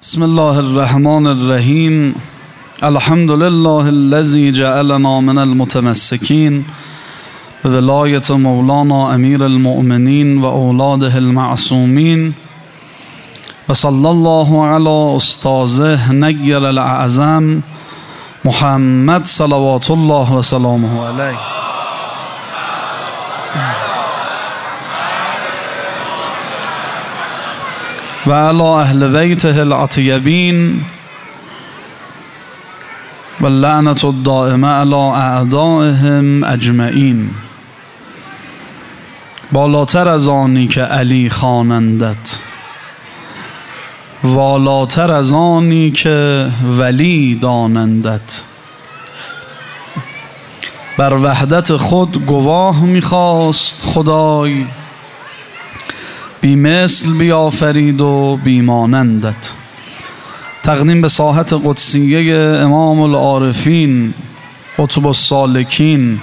بسم الله الرحمن الرحیم. الحمد لله الذي جعلنا من المتمسكين بولایت مولانا امیر المؤمنین و اولاده المعصومین و صلی الله علی استاذه نیر الاعظم محمد صلوات الله و سلامه علیه و علی اهل بیته العطیبین و لعنت الدائمه علی اعدائهم اجمعین. بالاتر از آنی که علی خوانندت، والاتر از آنی که ولی دانندت، بر وحدت خود گواه می‌خواست خدای، بی مثل بیافرید و بیمانندت. تقدیم به ساحت قدسیه امام العارفین قطب السالکین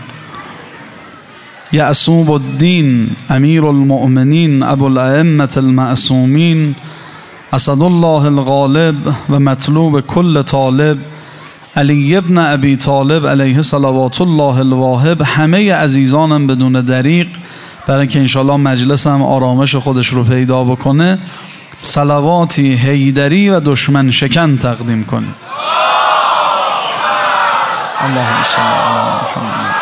یعصوب الدین امیر المؤمنین ابوالائمة المعصومین اسد الله الغالب و مطلوب کل طالب علی ابن ابی طالب علیه صلوات الله الواهب. همه عزیزانم بدون دریغ، برای اینکه انشالله مجلس هم آرامش خودش رو پیدا بکنه، صلواتی حیدری و دشمن شکن تقدیم کنید. اللهم صل علی محمد.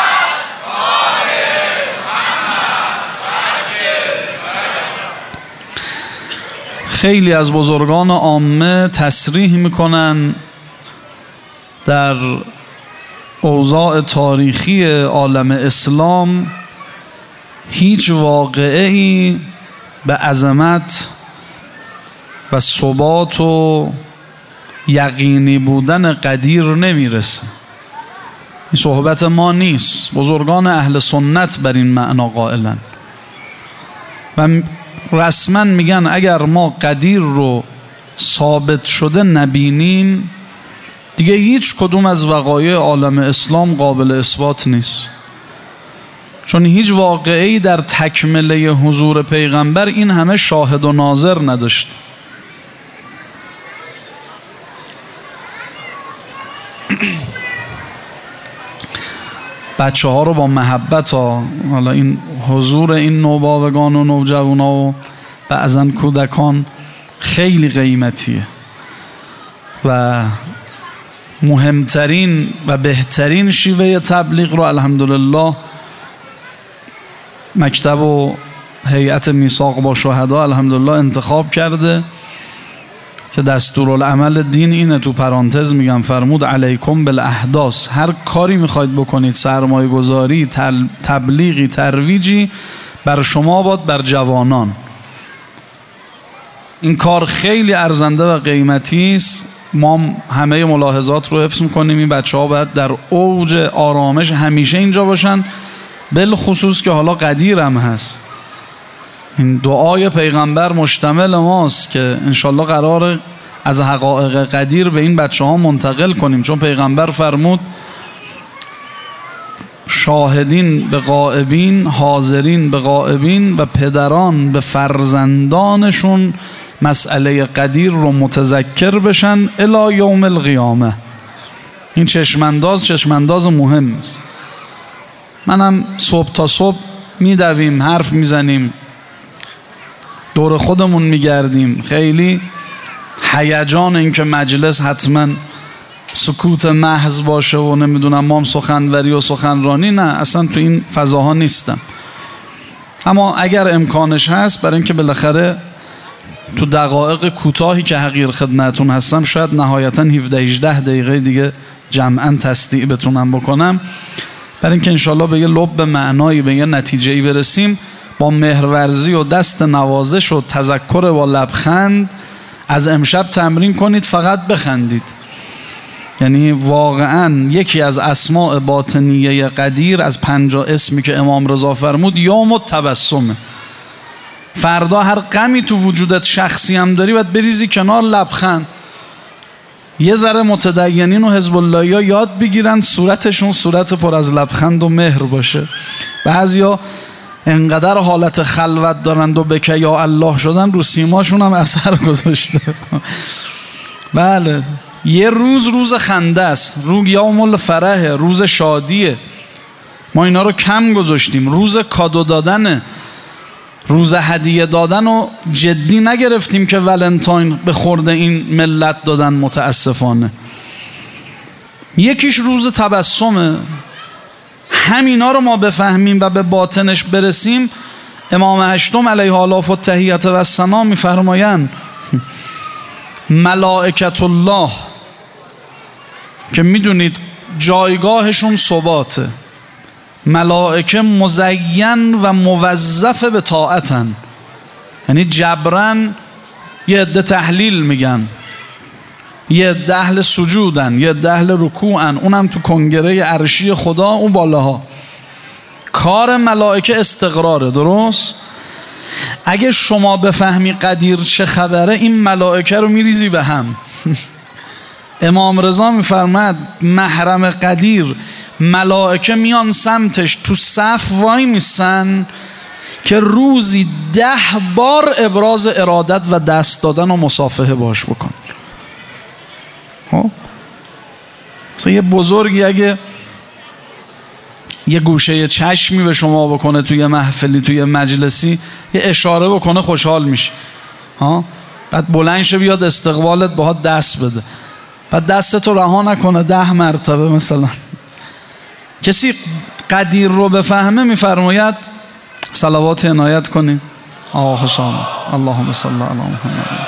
خیلی از بزرگان عامه تصریح میکنن در اوضاع تاریخی عالم اسلام هیچ واقعه‌ای به عظمت و ثبات و یقینی بودن قدیر نمیرسه. این صحبت ما نیست. بزرگان اهل سنت بر این معنا قائلن و رسما میگن اگر ما قدیر رو ثابت شده نبینیم، دیگه هیچ کدوم از وقایع عالم اسلام قابل اثبات نیست، چون هیچ واقعی در تکمله حضور پیغمبر این همه شاهد و ناظر نداشت. بچه ها رو با محبت حالا این حضور این نوباوگان و نوجوانا و بعضن کودکان خیلی قیمتیه و مهمترین و بهترین شیوه تبلیغ رو الحمدلله مکتب و هیئت میثاق با شهدا الحمدلله انتخاب کرده که دستورالعمل دین اینه. تو پرانتز میگم فرمود علیکم بالاحداث. هر کاری میخواید بکنید، سرمایه گذاری، تبلیغی، ترویجی، بر شما باد، بر جوانان. این کار خیلی ارزنده و قیمتی است. ما همه ملاحظات رو حفظ میکنیم. این بچه ها باید در اوج آرامش همیشه اینجا باشن، بالخصوص که حالا قدیر هم هست. این دعای پیغمبر مشتمل ماست که انشالله قرار از حقایق قدیر به این بچه ها منتقل کنیم، چون پیغمبر فرمود شاهدین به غائبین، حاضرین به غائبین و پدران به فرزندانشون مسئله قدیر رو متذکر بشن الی یوم القیامه. این چشمانداز مهم است. منم صبح تا صبح میدویم، حرف میزنیم، دور خودمون میگردیم. خیلی هیجان این که مجلس حتما سکوت محض باشه و نمیدونم ما هم سخنوری و سخنرانی، نه، اصلا تو این فضاها نیستم. اما اگر امکانش هست، برای اینکه بالاخره تو دقایق کوتاهی که حقیر خدمتون هستم شاید نهایتا 17-18 دقیقه دیگه جمعا تصدیع بتونم بکنم، برای اینکه انشالله به یه لب معنایی، به یه نتیجه‌ای برسیم، با مهرورزی و دست نوازش و تذکر با لبخند از امشب تمرین کنید فقط بخندید. یعنی واقعا یکی از اسماء باطنیه قدیر از 50 اسمی که امام رضا فرمود یوم التبسمه. فردا هر غمی تو وجودت شخصی هم داری باید بریزی کنار، لبخند. یه ذره متدینین و حزب اللهی ها یاد بگیرن صورتشون صورت پر از لبخند و مهر باشه. بعضیا انقدر حالت خلوت دارند و بکه یا الله شدن رو سیماشون هم اثر گذاشته. بله، یه روز خنده است، یوم الفرح، روز شادیه. ما اینا رو کم گذاشتیم. روز کادو دادنه، روز هدیه دادن رو جدی نگرفتیم که ولنتاین به خورده این ملت دادن متاسفانه. یکیش روز تبسمه. همینا رو ما بفهمیم و به باطنش برسیم. امام هشتم علیه آلاف و تحیت و السلام میفرمایند ملائکت الله که میدونید جایگاهشون ثباته، ملائکه مزین و موظف به طاعتن، یعنی جبران یه عده تحلیل میگن، یه عده اهل سجودن، یه عده اهل رکوعن، اونم تو کنگره عرشی خدا اون بالاها. کار ملائکه استقراره. درست؟ اگه شما بفهمی قدیر چه خبره، این ملائکه رو میریزی به هم. امام رضا میفرماد محرم قدیر ملائکه میان سمتش، تو صف وای میسن که روزی 10 بار ابراز ارادت و دست دادن و مصافحه باش بکن. مثلا یه بزرگی اگه یه گوشه چشمی به شما بکنه توی محفلی، توی مجلسی، یه اشاره بکنه، خوشحال میشه. بعد بلند شه بیاد استقبالت، باهات دست بده، بعد دستتو رها نکنه 10 مرتبه مثلا. کسی قدیر رو بفهمه میفرماید صلوات عنایت کنید. آقا خوش آمد. اللهم صل علی محمد.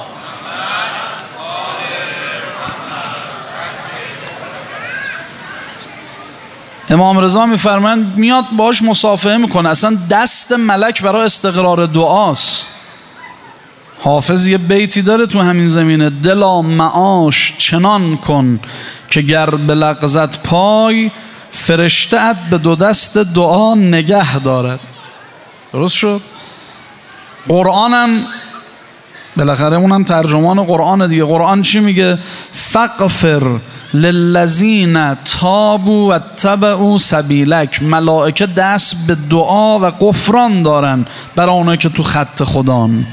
امام رضا میفرمایند میاد باش مصافحه میکنه، اصلا دست ملک برای استقرار دعاست. حافظ یه بیتی داره تو همین زمینه: دلا معاش چنان کن که گر بلغزت پای، فرشته ات به 2 دست دعا نگه دارد. درست شد؟ قرآنم بالاخره اونم ترجمان قرآن دیگه. قرآن چی میگه؟ فغفر للذین تابوا و اتبعوا سبیلک. ملائکه دست به دعا و غفران دارن برای اونایی که تو خط خدان.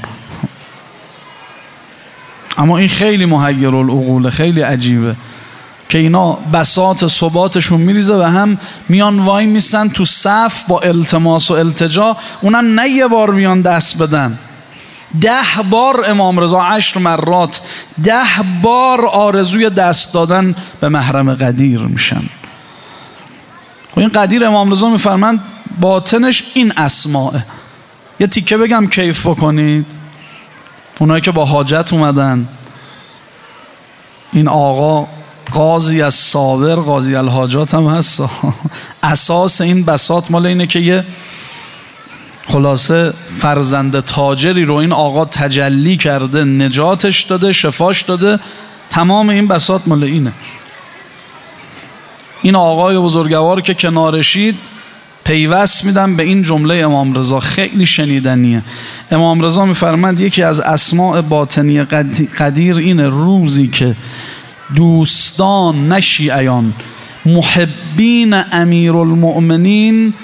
اما این خیلی محیرالعقوله، خیلی عجیبه که اینا بساط ثباتشون میریزه و هم میان وای میسن تو صف با التماس و التجا، اونم نه یه بار بیان دست بدن، 10 بار. امام رضا 10 مرات 10 بار آرزوی دست دادن به محرم قدیر میشن. و این قدیر امام رضا میفرمند باطنش این اسماء. یه تیکه بگم کیف بکنید. اونایی که با حاجت اومدن، این آقا قاضی از صابر، قاضی الحاجات هم هست. اساس این بساط مال اینه که یه خلاصه فرزند تاجری رو این آقا تجلی کرده، نجاتش داده، شفاش داده. تمام این بساط مال اینه. این آقای بزرگوار که کنارشید پیوست میدم به این جمله امام رضا، خیلی شنیدنیه. امام رضا میفرمند یکی از اسماء باطنی قدیر اینه: روزی که دوستان نه شیعیان، محبین امیرالمؤمنین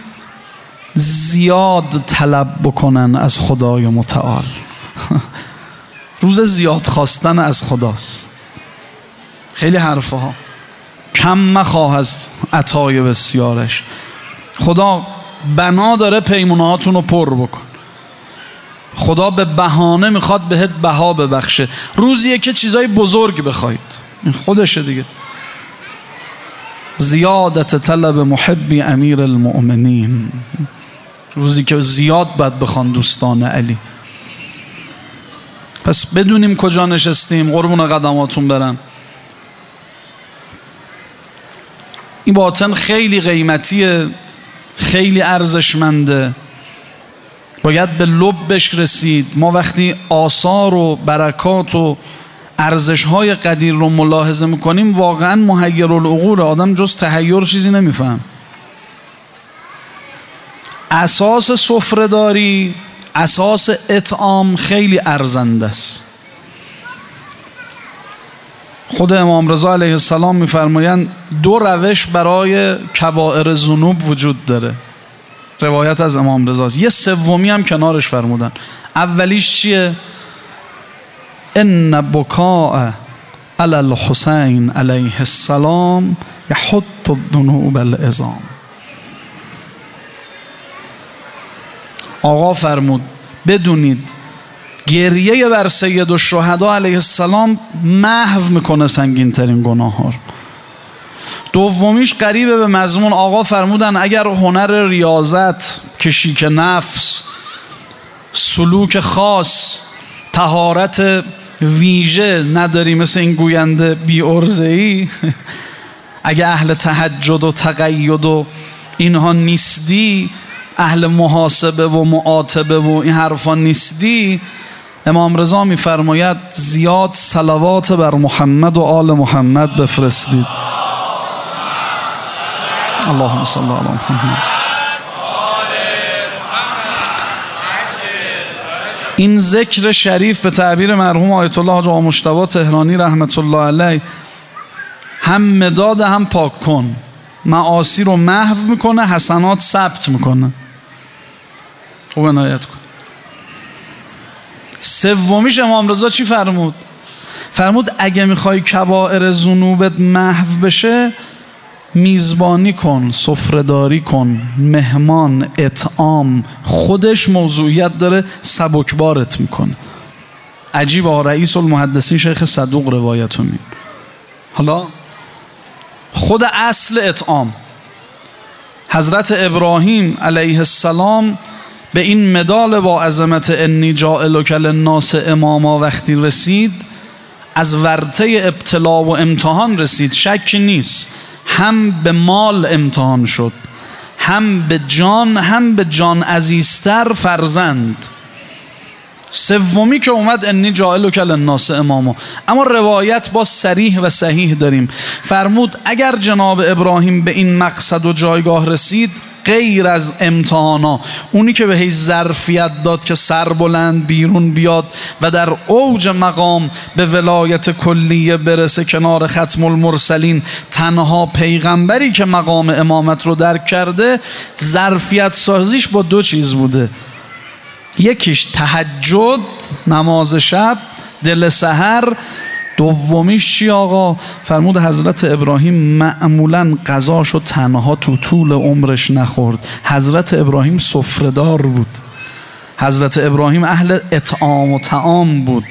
زیاد طلب بکنن از خدای متعال. روز زیاد خواستن از خداست. خیلی حرفه ها. کم مخواه از عطای بسیارش. خدا بنا داره پیمونهاتون رو پر بکن. خدا به بهانه میخواد بهت بها ببخشه. روزیه که چیزای بزرگ بخواید، این خودشه دیگه. زیادت طلب محبی امیر المؤمنین، روزی که زیاد باید بخوان دوستان علی. پس بدونیم کجا نشستیم، قربون قدماتون برم. این باطن خیلی قیمتیه، خیلی ارزشمنده، باید به لبش رسید. ما وقتی آثار و برکات و ارزش‌های قدیر رو ملاحظه میکنیم واقعا محیرالعقول، آدم جز تحیر چیزی نمیفهم. اساس سفره‌داری، اساس اطعام خیلی ارزنده است. خود امام رضا علیه السلام میفرمایند 2 روش برای کبائر ذنوب وجود داره. روایت از امام رضاست. یه سومی هم کنارش فرمودن. اولیش چیه؟ ان بکاء علی الحسین علیه السلام یحط الذنوب العظام. آقا فرمود بدونید گریه بر سید الشهدا علیه السلام محو میکنه سنگین ترین گناه ها. دومیش قریبه به مضمون. آقا فرمودن اگر هنر ریاضت، کشیک نفس، سلوک خاص، طهارت ویژه نداری مثل این گوینده بی ارزه‌ای، اگه اهل تهجد و تقید و اینها نیستی، اهل محاسبه و معاتبه و این حرفا نیستی، امام رضا میفرماید زیاد صلوات بر محمد و آل محمد بفرستید. اللهم صل علی محمد. این ذکر شریف به تعبیر مرحوم آیت الله حاج آقا مجتبی تهرانی رحمت الله علیه هم مداد هم پاک کن، معاصی رو محو میکنه، حسنات ثبت میکنه. خوب عنایت کن. سومیش امام رضا چی فرمود؟ فرمود اگه میخوای کبائر ذنوبت محو بشه میزبانی کن، سفره‌داری کن، مهمان، اطعام، خودش موضوعیت داره، سبکبارت میکنه. عجیبه، رئیس المحدثین شیخ صدوق روایتو میگه. حالا خود اصل اطعام، حضرت ابراهیم علیه السلام به این مدال با عظمت انی جاعلک للناس اماما وقتی رسید، از ورطه ابتلا و امتحان رسید، شک نیست. هم به مال امتحان شد، هم به جان، هم به جان عزیزتر فرزند. سومی که اومد انی جاعلک للناس اماما. اما روایت با صریح و صحیح داریم. فرمود اگر جناب ابراهیم به این مقصد و جایگاه رسید، غیر از امتحانا، اونی که بهش ظرفیت داد که سربلند بیرون بیاد و در اوج مقام به ولایت کلیه برسه کنار ختم المرسلین، تنها پیغمبری که مقام امامت رو درک کرده، ظرفیت سازیش با دو چیز بوده. یکیش تهجد، نماز شب، دل سحر. دومیش چی آقا؟ فرمود حضرت ابراهیم معمولاً غذاشو تنها تو طول عمرش نخورد. حضرت ابراهیم سفره‌دار بود. حضرت ابراهیم اهل اطعام و طعام بود.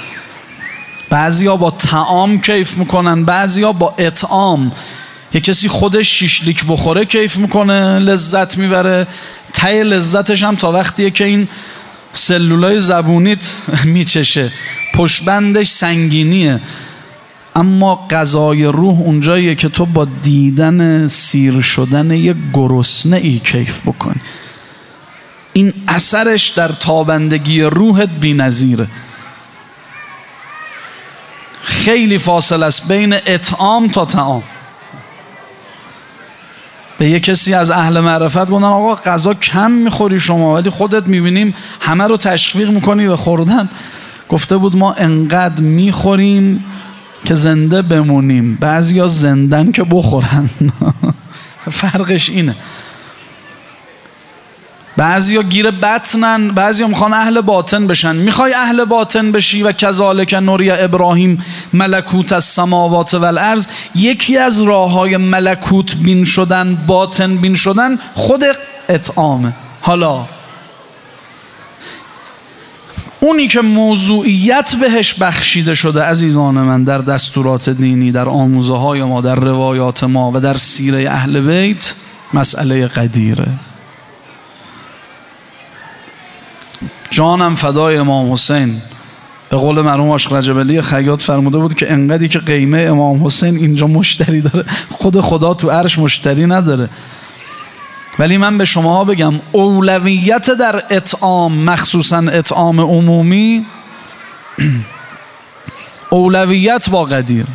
بعضیا با طعام کیف میکنن، بعضیا با اطعام. یه کسی خودش شیشلیک بخوره کیف میکنه، لذت میبره. ته لذتش هم تا وقتیه که این سلولای زبونیت میچشه، پشتبندش سنگینیه. اما غذای روح اونجاییه که تو با دیدن سیر شدن یک گرسنه ای کیف بکنی. این اثرش در تابندگی روحت بی‌نظیره. خیلی فاصله است بین اطعام تا طعام. به یک کسی از اهل معرفت گفتن آقا غذا کم میخوری شما، ولی خودت میبینیم همه رو تشویق میکنی به خوردن. گفته بود ما انقدر میخوریم که زنده بمونیم، بعضیا زندن که بخورن. فرقش اینه. بعضیا گیر بطنن، بعضیا میخوان اهل باطن بشن. میخوای اهل باطن بشی و کذالک نوری ابراهیم ملکوت السماوات والارض، یکی از راههای ملکوت بین شدن، باطن بین شدن، خود اطعامه. حالا اونی که موضوعیت بهش بخشیده شده عزیزان من در دستورات دینی، در آموزه های ما، در روایات ما و در سیره اهل بیت، مسئله قدیره. جانم فدای امام حسین. به قول مرحوم عاشق رجب علی خیاط فرموده بود که انقدری که قیمه امام حسین اینجا مشتری داره، خود خدا تو عرش مشتری نداره. ولی من به شما بگم اولویت در اطعام، مخصوصا اطعام عمومی، اولویت با قدیر.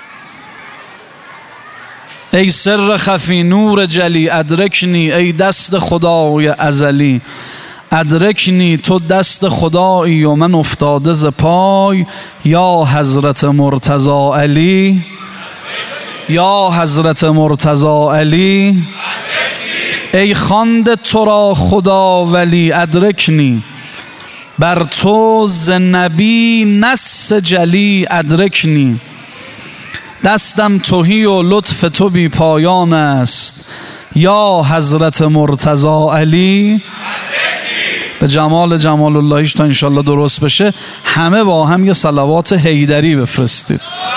ای سر خفی نور جلی ادرکنی، ای دست خدای ازلی ادرکنی، تو دست خدایی و من افتاده ز پای. یا حضرت مرتضی علی، یا حضرت مرتضی علی، ای خوانده تو را خدا ولی ادرکنی، بر تو ز نبی نص جلی ادرکنی. دستم تهی و لطف تو بی پایان است، یا حضرت مرتضی علی. به جمال اللهیش تا انشالله درست بشه همه با هم یه صلوات حیدری بفرستید.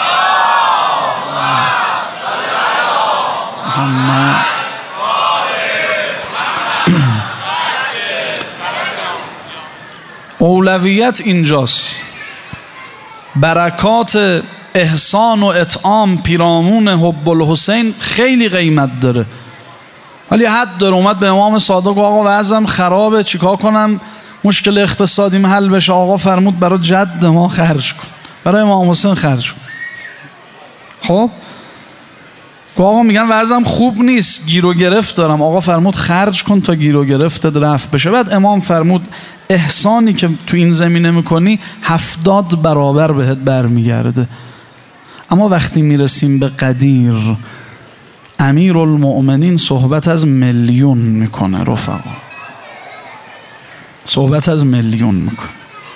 اولویت اینجاست. برکات احسان و اطعام پیرامون حب الحسین خیلی قیمت داره، ولی حد داره. اومد به امام صادق آقا وضعم خرابه، چیکار کنم مشکل اقتصادیم حل بشه؟ آقا فرمود برای جد ما خرج کن، برای امام حسین خرج کن. خب آقا میگن وضعم خوب نیست، گیر و گرفت دارم. آقا فرمود خرج کن تا گیر و گرفتت رفت بشه. بعد امام فرمود احسانی که تو این زمینه میکنی 70 برابر بهت برمیگرده. اما وقتی میرسیم به قدیر، امیرالمؤمنین صحبت از میلیون میکنه رفقا، صحبت از میلیون میکنه.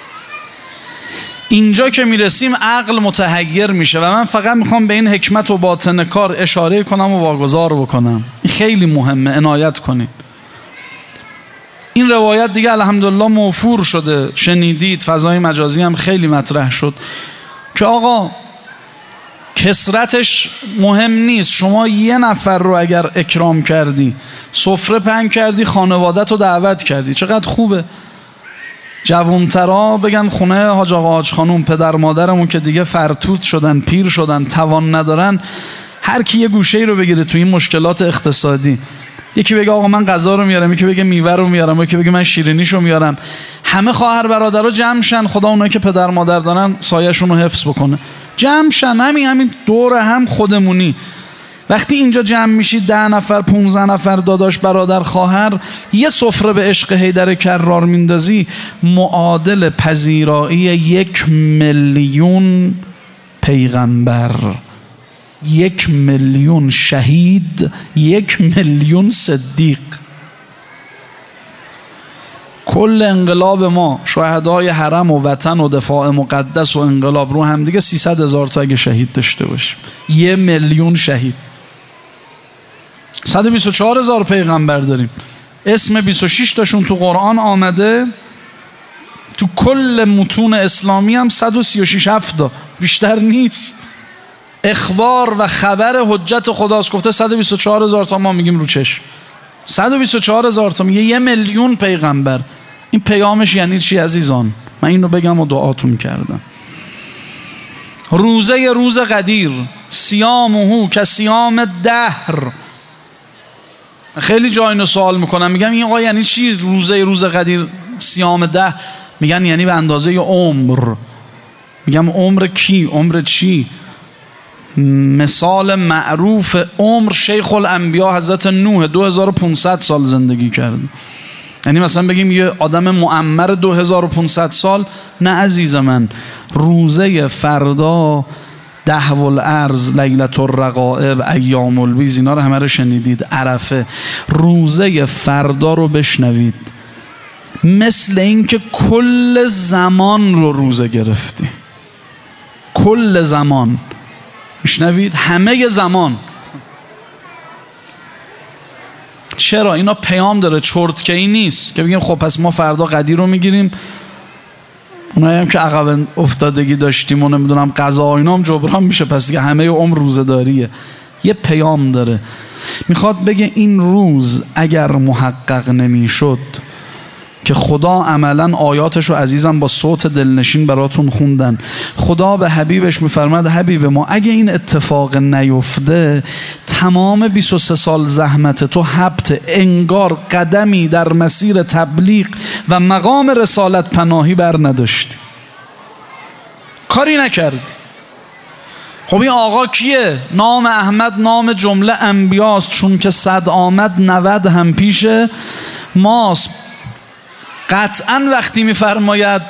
اینجا که میرسیم عقل متحیر میشه و من فقط میخوام به این حکمت و باطن کار اشاره کنم و واگذار بکنم. این خیلی مهمه، عنایت کنید. این روایت دیگه الحمدلله موفور شده، شنیدید، فضای مجازی هم خیلی مطرح شد که آقا کثرتش مهم نیست. شما یه نفر رو اگر اکرام کردی، سفره پهن کردی، خانوادت رو دعوت کردی، چقدر خوبه. جوانترا بگن خونه حاج آقا حاج خانوم، پدر مادرمون که دیگه فرتوت شدن، پیر شدن، توان ندارن، هر کی یه گوشه‌ای رو بگیره تو این مشکلات اقتصادی. یکی بگه آقا من غذا رو میارم، یکی بگه میوه رو میارم، یکی بگه من شیرینیشو میارم. همه خواهر برادرها جمع شن، خدا اونایی که پدر مادر دارن سایه‌شون رو حفظ بکنه. جمع شن، همین دور هم خودمونی. وقتی اینجا جمع میشید 10 نفر 15 نفر داداش برادر خواهر، یه سفره به عشق حیدر کرار میندازی، معادل پذیرایی 1 میلیون پیغمبر، 1 میلیون شهید، 1 میلیون صدیق. کل انقلاب ما، شهدای حرم و وطن و دفاع مقدس و انقلاب رو هم دیگه 300,000 تا اگه شهید داشته باشیم، 1 میلیون شهید. 124,000 پیغمبر داریم، اسم 26 تاشون تو قرآن آمده، تو کل متون اسلامی هم 136 تا، بیشتر نیست. اخبار و خبر حجت خداست، گفته 124,000 تا، ما میگیم رو چشم 124,000 تا، میگه 1 میلیون پیغمبر. این پیامش یعنی چی عزیزان؟ من اینو بگم و دعاتون کردم. روزه روز قدیر، صیامه که صیام دهر. خیلی جا اینو سوال میکنم، میگم این آقا یعنی چی روزه روز قدیر صیام 10؟ میگن یعنی به اندازه عمر. میگم عمر کی؟ عمر چی؟ مثال معروف عمر شیخ الانبیا حضرت نوح 2500 سال زندگی کرد. یعنی مثلا بگیم یه آدم معمر 2500 سال؟ نه عزیز من، روزه فردا، دهو الارض، لیلة الرقائب، ایام البیض، اینا رو همه رو شنیدید، عرفه. روزه فردا رو بشنوید، مثل این که کل زمان رو روزه گرفتی. کل زمان میشنوید، همه زمان. چرا؟ اینا پیام داره، چرتکه‌ای نیست که بگیم خب پس ما فردا قدیر رو میگیریم، اونایی هم که عقب افتادگی داشتیم و نمیدونم قضا و اینا هم جبران میشه، پس دیگه همه عمر روزه داریه. یه پیام داره، میخواد بگه این روز اگر محقق نمیشد که خدا عملا آیاتشو عزیزم با صوت دلنشین براتون خوندن، خدا به حبیبش میفرماد حبیب ما اگه این اتفاق نیفته تمام 23 سال زحمت تو هبت، انگار قدمی در مسیر تبلیغ و مقام رسالت پناهی بر نداشتی، کاری نکردی. خب این آقا کیه؟ نام احمد نام جمله انبیاست، چون که 100 آمد 90 هم پیش ماست. قطعا وقتی میفرماید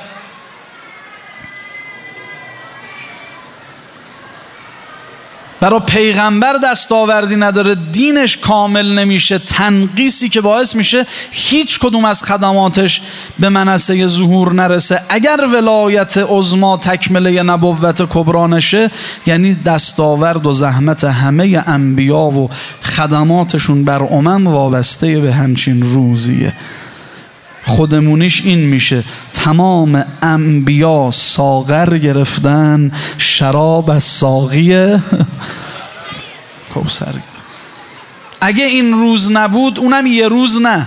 برای پیغمبر دستاوردی نداره، دینش کامل نمیشه، تنقیسی که باعث میشه هیچ کدوم از خدماتش به منصه ظهور نرسه. اگر ولایت عظما تکمله نبوت کبرا نشه، یعنی دستاورد و زحمت همه انبیا و خدماتشون بر امم وابسته به همچین روزیه. خودمونیش این میشه تمام انبیا ساغر گرفتن، شراب از ساقی کوثر. اگه این روز نبود، اونم یه روز نه.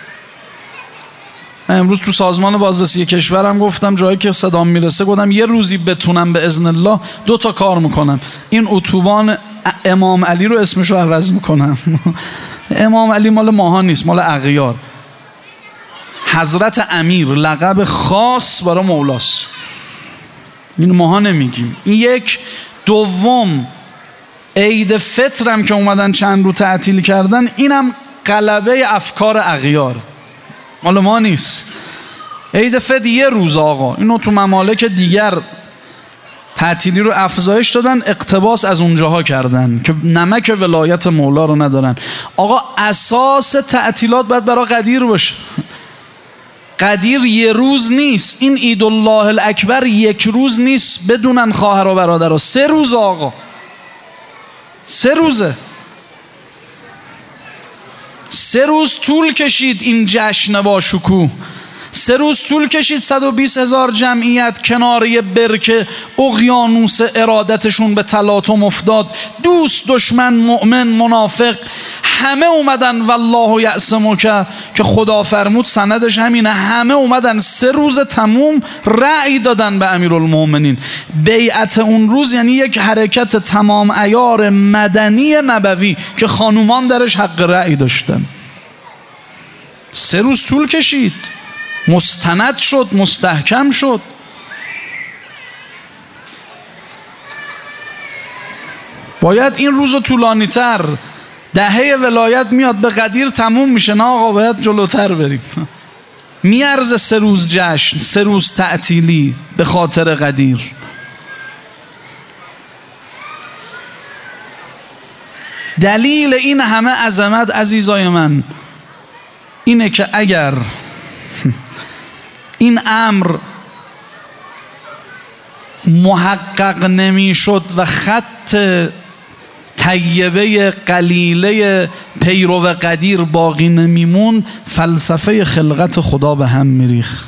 من امروز تو سازمان بازرسی کشورم گفتم جایی که صدام میرسه، گفتم یه روزی بتونم به اذن الله 2 تا کار میکنم. این اتوبان امام علی رو اسمشو عوض میکنم. امام علی مال ماها نیست، مال اغیار. حضرت امیر لقب خاص برای مولاست، این ماها نمیگیم. این یک. دوم، عید فطرم که اومدن چند رو تعطیل کردن، اینم غلبه افکار اغیار، مال ما نیست. عید فطر یه روز آقا، اینو تو ممالک دیگر تعطیلی رو افزایش دادن، اقتباس از اونجاها کردن که نمک ولایت مولا رو ندارن. آقا اساس تعطیلات باید برای قدیر باشه. قدیر یه روز نیست. این عید الله الاکبر یک روز نیست بدونن خواهر و برادرها، 3 روز آقا، 3 روزه. 3 روز طول کشید این جشن با شکوه. 3 روز طول کشید 120,000 جمعیت کنار یه برکه اقیانوس ارادتشون به تلاطم افتاد. دوست، دشمن، مؤمن، منافق، همه اومدن والله یعصمک که خدا فرمود، سندش همینه. همه اومدن 3 روز تموم رأی دادن به امیرالمومنین. بیعت اون روز یعنی یک حرکت تمام عیار مدنی نبوی که خانومان درش حق رأی داشتن. 3 روز طول کشید، مستند شد، مستحکم شد. باید این روز طولانی تر، دهه ولایت میاد به قدیر تموم میشه، نه آقا باید جلوتر بریم. میارزه 3 روز جشن، 3 روز تعطیلی به خاطر قدیر. دلیل این همه عظمت عزیزای من اینه که اگر این امر محقق نمی شد و خط طیبه قلیله پیرو قدیر باقی نمیمون، فلسفه خلقت خدا به هم میریخ.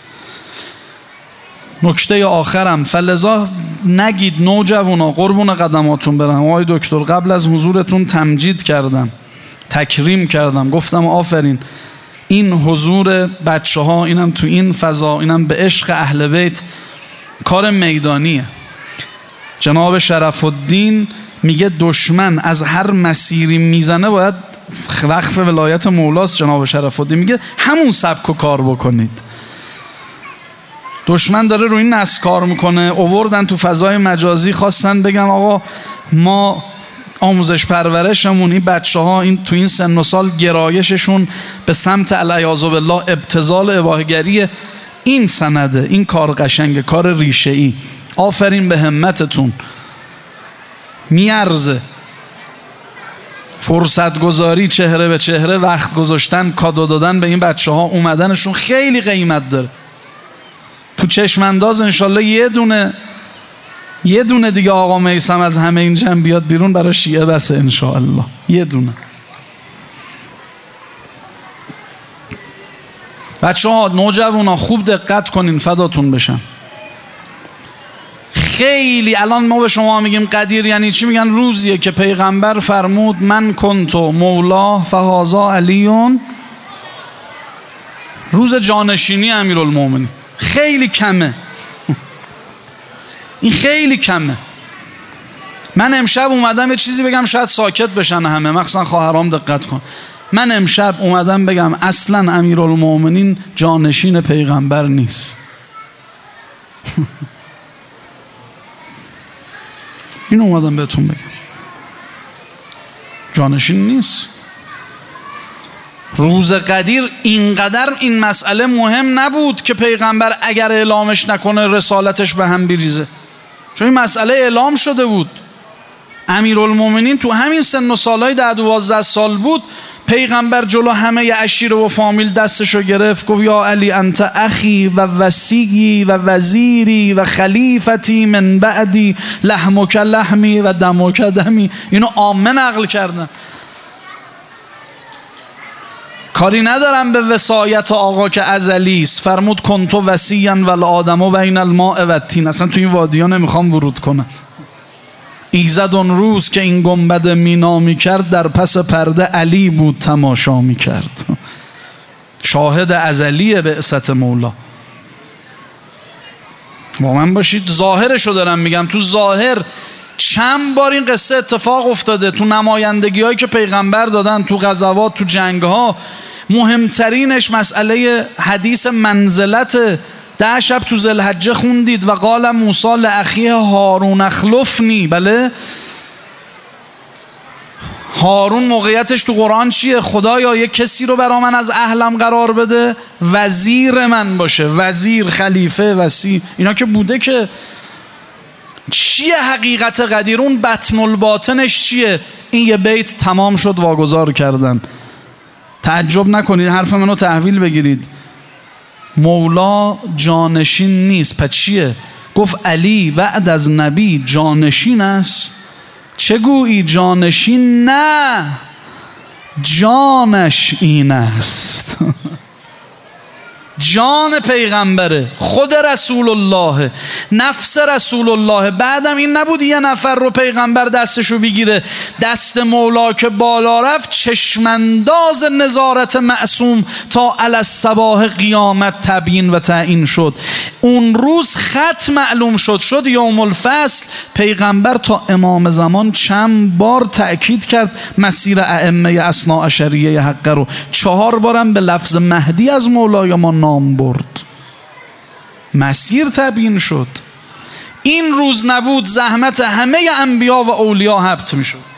نکته آخرم، فلذا نگید نوجوانا، قربون قدماتون برم آقای دکتر، قبل از حضورتون تمجید کردم، تکریم کردم، گفتم آفرین، این حضور بچه ها، اینم تو این فضا، اینم به عشق اهل بیت، کار میدانیه. جناب شرف الدین میگه دشمن از هر مسیری میزنه باید وقف ولایت مولاست. جناب شرف الدین میگه همون سبک و کار بکنید. دشمن داره روی این نسل کار میکنه. اووردن تو فضای مجازی، خواستن بگم آقا ما آموزش پرورشمون، این بچه ها این تو این سن و سال گرایششون به سمت العیاذ بالله ابتذال اباحه‌گری، این سنده، این کار قشنگه، کار ریشه ای. آفرین به همتتون، میارزه. فرصت گذاری، چهره به چهره وقت گذاشتن، کادو دادن به این بچه ها، اومدنشون خیلی قیمت داره. تو چشم انداز انشالله یه دونه دیگه آقا میثم از همه این جمع بیاد بیرون، برای شیعه بسه انشاءالله، یه دونه. بچه ها، نوجوانا خوب دقت کنین، فداتون بشم. خیلی الان ما به شما میگیم قدیر یعنی چی؟ میگن روزیه که پیغمبر فرمود من کنتو مولا فهذا علیون، روز جانشینی امیرالمومنین. خیلی کمه، این خیلی کمه. من امشب اومدم یه چیزی بگم شاید ساکت بشن همه، مخصوصا خواهرام دقت کن. من امشب اومدم بگم اصلا امیرالمومنین جانشین پیغمبر نیست. این اومدم بهتون بگم جانشین نیست. روز قدیر اینقدر این مسئله مهم نبود که پیغمبر اگر اعلامش نکنه رسالتش به هم بریزه، چون این مسئله اعلام شده بود. امیرالمومنین تو همین سن و سالای 10-12 سال بود، پیغمبر جلو همه عشیره و فامیل دستشو گرفت، گفت یا علی انت اخی و وصیی و وزیری و خلیفتی من بعدی، لحمک لحمی و دمک دمی. اینو عامه نقل کردن. کاری ندارم به وصایت آقا که ازلی است، فرمود کنتو وصیا و الآدم بین الماء و الطین. اصلا تو این وادی‌ها نمیخوام ورود کنم. ایزد اون روز که این گنبد مینا میکرد، در پس پرده علی بود تماشا میکرد. شاهد ازلی بعثت مولا. با من باشید، ظاهرشو دارم میگم. تو ظاهر چند بار این قصه اتفاق افتاده تو نمایندگی هایی که پیغمبر دادن، تو غزوات، تو جنگ ها. مهمترینش مسئله حدیث منزلت 10 شب تو ذوالحجه خوندید و قال موسی لاخیه هارون اخلفنی. بله، هارون موقعیتش تو قرآن چیه؟ خدایا یک کسی رو برا من از اهلم قرار بده، وزیر من باشه. وزیر، خلیفه، وصی، اینا که بوده. که چیه حقیقت قدیر؟ اون بطن الباطنش چیه؟ این یه بیت تمام شد واگذار کردم. تعجب نکنید، حرف منو تحویل بگیرید. مولا جانشین نیست. پس چیه؟ گفت علی بعد از نبی جانشین است. چه گویی جانشین؟ نه، جانش این است. جان پیغمبره، خود رسول الله، نفس رسول الله. بعدم این نبود یه نفر رو پیغمبر دستشو بگیره، دست مولا که بالا رفت چشمانداز نظارت معصوم تا علی الصباح قیامت تبیین و تعیین شد. اون روز خط معلوم شد یوم الفصل. پیغمبر تا امام زمان چند بار تأکید کرد مسیر ائمه اثنا عشریه حق رو. 4 بارم به لفظ مهدی از مولای ما نام برد. مسیر تبیین شد. این روز نبود زحمت همه انبیا و اولیا حبط می شد.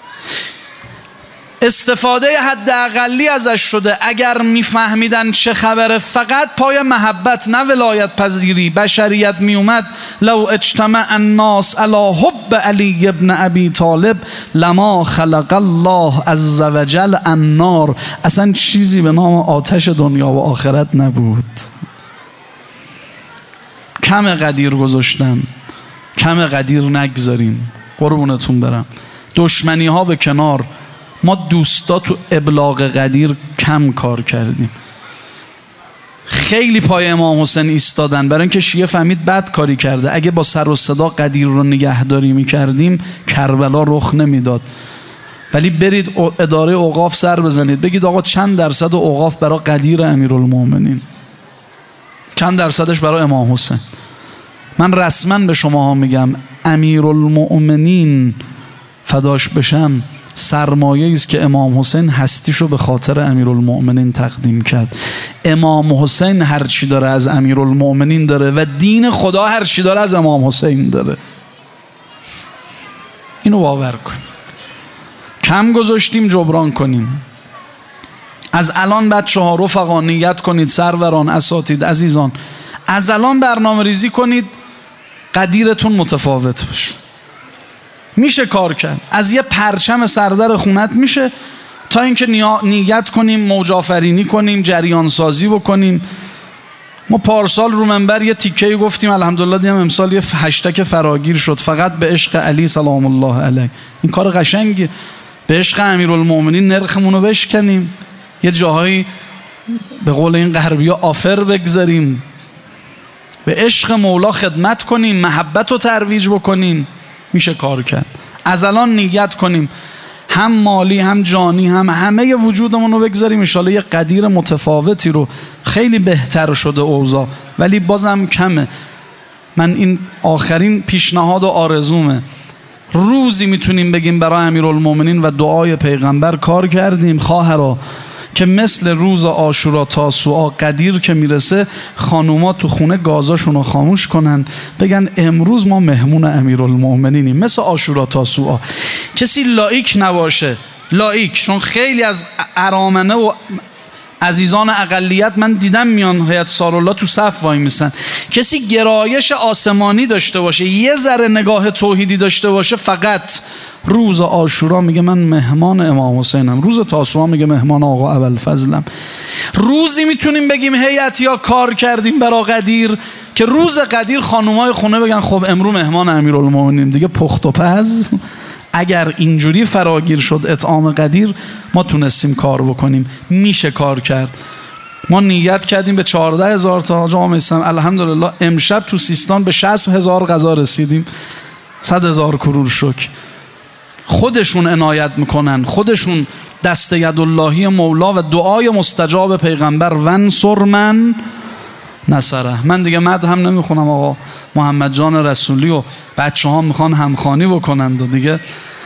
استفاده حداقلی ازش شده. اگر میفهمیدن چه خبره، فقط پای محبت نه ولایت پذیری. بشریت می اومد لو اجتمع الناس علی حب علی ابن ابی طالب لما خلق الله عز وجل النار. اصلا چیزی به نام آتش دنیا و آخرت نبود. کم قدیر گذاشتن، کم قدیر نگذاریم. قربونتون برم. دشمنی ها به کنار، ما دوستا تو ابلاغ قدیر کم کار کردیم. خیلی پای امام حسین ایستادن، برای اینکه شیعه فهمید بد کاری کرده. اگه با سر و صدا قدیر رو نگهداری میکردیم کربلا رخ نمیداد. ولی برید اداره اوقاف سر بزنید، بگید آقا چند درصد اوقاف برای قدیر امیرالمومنین، چند درصدش برای امام حسین. من رسما به شما ها میگم امیرالمومنین فداش بشم سرمایه است که امام حسین هستیشو به خاطر امیرالمومنین تقدیم کرد. امام حسین هر چی داره از امیرالمومنین داره و دین خدا هر چی داره از امام حسین داره. اینو باور کن. کم گذاشتیم، جبران کنیم. از الان بچه‌ها رفقا نیت کنید، سروران، اساتید، عزیزان، از الان برنامه ریزی کنید قدیرتون متفاوت باشه. میشه کار کرد. از یه پرچم سردر خونت میشه تا اینکه نیت کنیم، موج آفرینی کنیم، جریان سازی بکنیم. ما پارسال رو منبر یه تیکه‌ای گفتیم، الحمدلله دیدم امسال یه هشتگ فراگیر شد، فقط به عشق علی سلام الله علیه. این کار قشنگه. به عشق امیرالمومنین نرخمون رو بشکنیم، یه جاهایی به قول این غربی‌ها آفر بگذاریم، به عشق مولا خدمت کنیم، محبت رو ترویج بکنیم. میشه کار کرد. از الان نیت کنیم، هم مالی هم جانی هم همه وجودمون رو بگذاریم انشالله یه قدیر متفاوتی رو. خیلی بهتر شده اوضاع ولی بازم کمه. من این آخرین پیشنهاد و آرزومه. روزی میتونیم بگیم برای امیرالمومنین و دعای پیغمبر کار کردیم خواهرا، که مثل روز عاشورا تاسوعا قدیر که میرسه خانوما تو خونه گازاشون رو خاموش کنن، بگن امروز ما مهمون امیرالمومنینیم. مثل عاشورا تاسوعا. کسی لایک نباشه، لایک، چون خیلی از ارامنه و عزیزان اقلیت من دیدم میان هیئت سارالله تو صف وای میسن، کسی گرایش آسمانی داشته باشه، یه ذره نگاه توحیدی داشته باشه، فقط روز عاشورا میگه من مهمان امام حسینم، روز تاسوعا میگه مهمان آقا ابوالفضلم. روزی میتونیم بگیم هیئت یا کار کردیم برا قدیر که روز قدیر خانومای خونه بگن خب امرو مهمان امیرالمومنین دیگه، پخت و پز. اگر اینجوری فراگیر شد اطعام قدیر، ما تونستیم کار بکنیم، میشه کار کرد. ما نیت کردیم به 14,000 تا جامعه اسلام، الحمدلله امشب تو سیستان به 60,000 غذا رسیدیم، 100,000 کرور شکر. خودشون عنایت میکنن، خودشون دست یداللهی مولا و دعای مستجاب پیغمبر ونصر من نصره. من دیگه مد هم نمیخونم، آقا محمد جان رسولی و بچه ها میخوان همخوانی بکنند و دیگه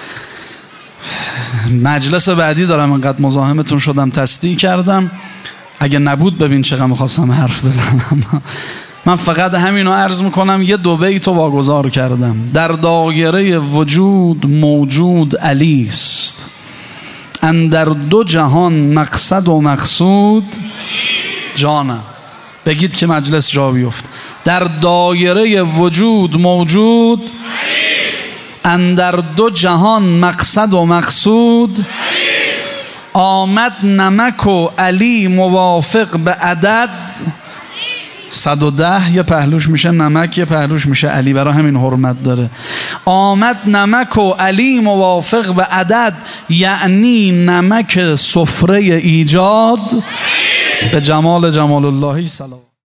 مجلس بعدی دارم، انقدر مزاحمتون شدم تصدیق کردم. اگه نبود ببین چقدر میخواستم حرف بزنم. من فقط همینو عرض میکنم، یه دو بیتو واگذار کردم. در دایره وجود موجود علی است، اندر دو جهان مقصد و مقصود جانم. بگید که مجلس جا بیفت. در دایره وجود موجود اندر دو جهان مقصد و مقصود، آمد نمک و علی موافق به عدد 110، یه پهلوش میشه نمک، یه پهلوش میشه علی، برای همین حرمت داره. آمد نمک و علی موافق به عدد، یعنی نمک سفره ایجاد به جمال جمال اللهی. سلام.